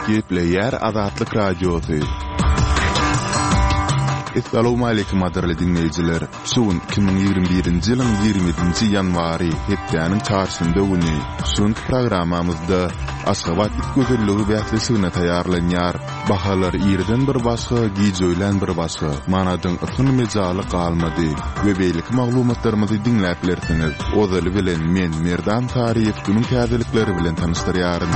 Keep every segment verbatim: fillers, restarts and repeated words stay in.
Gepleyer Azatlyk Radiosu. Assalamu alaykum adarly dinleyijiler. Şuň iki bin ýygrimi birinji ýylyň ýigrimiji ýanwary hepdeniň çarşynda güni şuň programamyzda Aşgabat gözeligi bählisine taýýarlanýar. Bahalar ýerden bir başga, giýjöýlen bir başga. Manadyň ýokyn mejaly galmady we beýlik maglumatlarymyzy dinläp bilersiňiz. Ozaly bilen men Merdan Tariýew günüň täzelikleri bilen tanışdyrýaryn.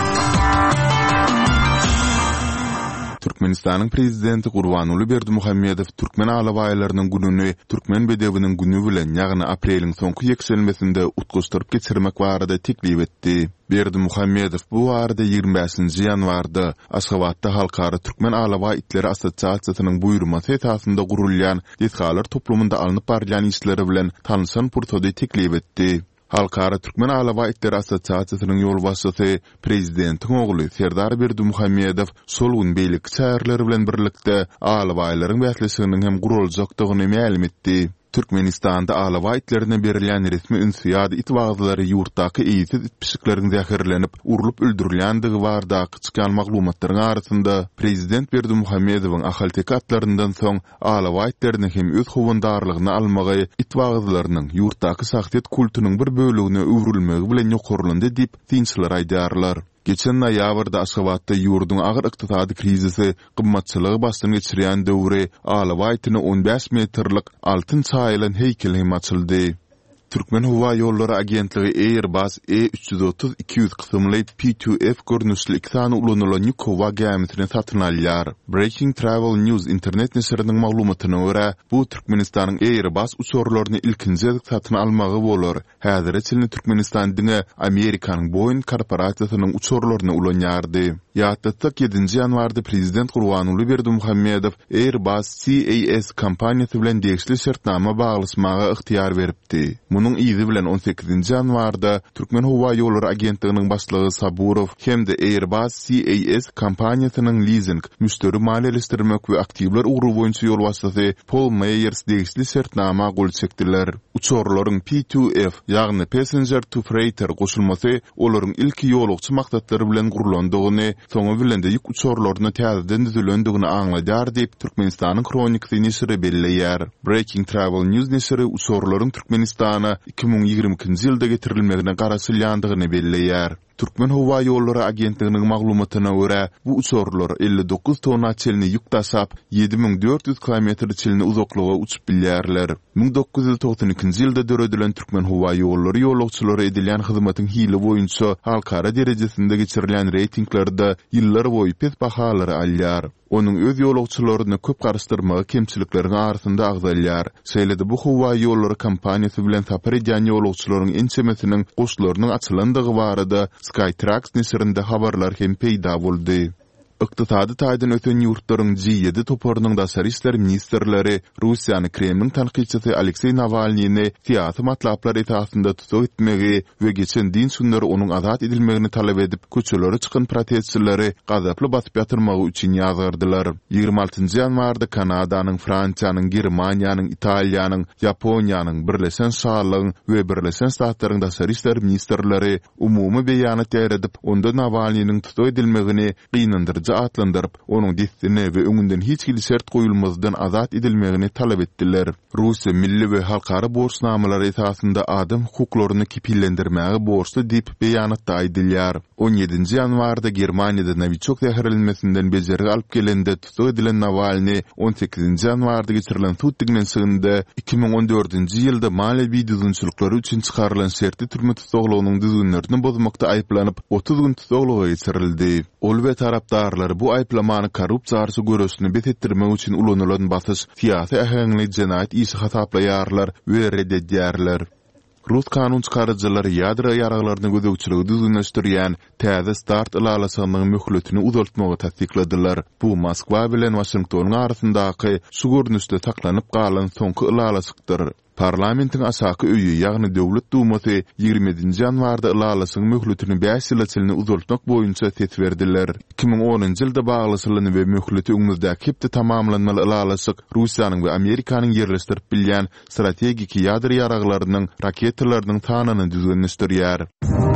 Türkmenistanyň prezidenti Gurbanuly Berdimuhammedow Türkmen alabaýlarynyň gününi Türkmen bedewiniň günü bilen ýagny apreliň soňky ýekselmesinde utgustyryp geçirmek barada teklip etdi. Berdimuhammedow bu arada ýygrimi beşinji ýanwarda Aşgabatda Halkara Türkmen Alaba itleri Assosiasiýasynyň buýrumasy esasynda gurulýan Detgalar toplumynda alınıp barýan işleri bilen tanışan purtody teklip etdi. Halkara Türkmen Alaba itleri Assosiasiýasynyň ýolbaşçysy prezidentiň ogly Serdar Berdimuhammedow şol gün beýlik çäherleri bilen birlikde alabaýlaryň bählisiniň hem guruljakdygyny ma'lum etdi. Türkmenistanda alaba itlerine berilen resmi ünsiyady itwagzlary ýurtdaky eýsiz itpişiklerin zäherlenip urulyp öldürilýändigi barada çykan maglumatlaryň arasynda prezident Berdimuhammedowyň ahalteki atlaryndan soň alaba itlerini hem öz howandarlygyny almagy itwagzlarynyň ýurtdaky şahsiýet kultunyň bir bölegine öwrülmegi bilen ýokurlandy diýip tinçler aýdarlar. Geçen noýabrda Aşgabatda ýurdun agyr ykdysady krizisi, gymmatçylygy başdan geçirýän döwre alaba ýytyny on beş metrlik altyn çaýlan heýkel hem açyldy. Türkmen Hava Ýollary Agentligi Airbus E üç yüz otuz iki yüz kysymly P iki F görnüşli iki sany ulanylan ýük howa gemisini satyn alýar. Breaking Travel News internet nesiriniň maglumatyna görä, bu Türkmenistanyň Airbus uçurlaryny ilkinji satyn almagy bolar. Häzir çylny Türkmenistan diňe Amerikanyň Boeing korporasiýasynyň uçurlaryny ulanýardy. Ýatdatsak ýedinji ýanwarda prezident Gurbanuly Berdimuhammedow Airbus C A S kompaniýasy bilen degişli şertnama baglasmaga ygtyýar beripdi. Munun izi bilen on sekizinji ýanwarda Türkmen Hava Ýollary Agentliginiň başlygy Saburow hem-de Airbus C A S kompaniýasynyň leasing, müşteri maliýeleşdirmek we aktivler ugruwy boýunça ýolbaşçysy Paul Meyers degişli şertnama gol çekdiler. Uçurlaryň P iki F, ýagny Passenger to Freighter goşulmasy olaryň ilki ýolugçy maksatlary bilen gurulandygyny, soňa bilen de ýük uçurlaryny täzeden düzülendigini aňladýar diýip Türkmenistanyň Kronikasy nesiri belleýär. Breaking Travel News nesiri uçurlaryň Türkmenistana iki bin ýigrimiki ýylda getirilmegine garaşylýandygyny belleýär. Türkmen Hava Ýollary Agentliginiň maglumatyna görä, bu uçurlar elli dokuz tonna çelini ýük taşap ýedi bin dört yüz kilometr çelini uzaklyga uçup bilýärler. bin dokuz yüz togson ikinji ýylda döredilen Türkmen Hava Ýollary ýolagçylary edilýän hyzmatyň hili boýunça halkara derejesinde geçirilen reytinglarda ýyllar boýy pes bahalary alýar. Onun öz ýolagçylaryny köp garşdyrmagy kemçilikleriň arasynda agzalýar. Şeýlede bu Hava Ýollary kompaniýasy bilen sapar edýän ýolagçylaryň ençemesiniň goşlarynyň açylandygy barada Skytrax nesirinde habarlar hem peýda boldy. Iqtisady taýdan öten ýurtlaryň G ýedi toparynyň daşary işler ministrleri Russiýany Kremliň tanqidçisi Aleksey Navalnyny siýasy matlaplar esasynda tutup etmegi we geçen din sunları onuň azat edilmegini talap edip köçelere çykan protestçileri gazaply basyp ýatyrmagy üçin ýazgardylar. ýygrimi altynji ýanwarda Kanadanyň, Fransiýanyň, Germaniýanyň, Italiýanyň, Ýaponiýanyň, Birleşen Şarlaryň we Birleşen Ştatlaryň daşary işler ministrleri umumy beýanat ýaradip, onda Navalnynyň tutup edilmegini gynandyrjy atlandyryp, onuň destine we öňünden hiç kili şert goýulmazdan azat edilmegini talap etdiler. Russiýa milli we halkara borçnamalary esasynda adam hukuklaryny kipillendirmäge borçly diýip beýanatda aýdylýar. on ýedinji ýanwarda Germaniýada Novichok zäherlenmesinden bejerigi alyp gelende tutup edilen Navalny on sekizinji ýanwarda geçirilen tutdiginen sygynda iki bin on dördünji ýylda maliýevi düzgünçilikleri üçin çykarylan şertli türme tutuglugynyň düzgünlerini bozmakda aýplanyp otuz gün tutugluga geçirildi. Ol we tarapdarlary bu aýplamany korrupsiýa garşy görüşini betetdirmek üçin ulanylan basys siýasy ähengli jenaýat işi hasaplaýarlar we reddedýärler. Rus kanun çykarjylary ýadra ýaraglaryny gözegçiligi düzgünleşdirýän täze start ylalasynyň möhletini uzaltmagy tasdikladylar. Bu Moskwa bilen Washington arasyndaky şu görnüşde taklanyp galan soňky ylalasyktır. Parlamentin asaky öýü, ýagny döwlet dumasy ýygrimiňji ýanwarda ylalasyň möhletini beş ýyla çylny uzaltmak boýunça set berdiler. iki bin onunji ýylda baglasylyny we möhleti öňümüzdäki hepde tamamlanmaly ylalasyk Russiýanyň we Amerikanyň ýerleşdirip bilýän strategik ýadra ýaraglarynyň raketalarynyň tanyny düzgünleşdirýär.